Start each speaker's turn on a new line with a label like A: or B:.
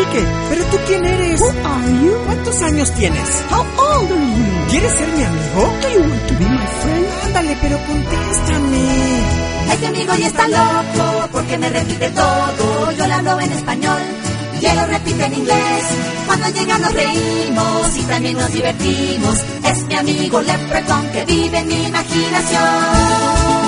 A: Enrique, ¿pero tú quién eres?
B: Who are you?
A: ¿Cuántos años tienes?
B: How old are you?
A: ¿Quieres ser mi amigo?
B: Do you want to be my friend?
A: Ándale, pero contéstame.
C: Este amigo ya está loco porque me repite todo. Yo le hablo en español y él lo repite en inglés. Cuando llega nos reímos y también nos divertimos. Es mi amigo Leprechaun que vive en mi imaginación.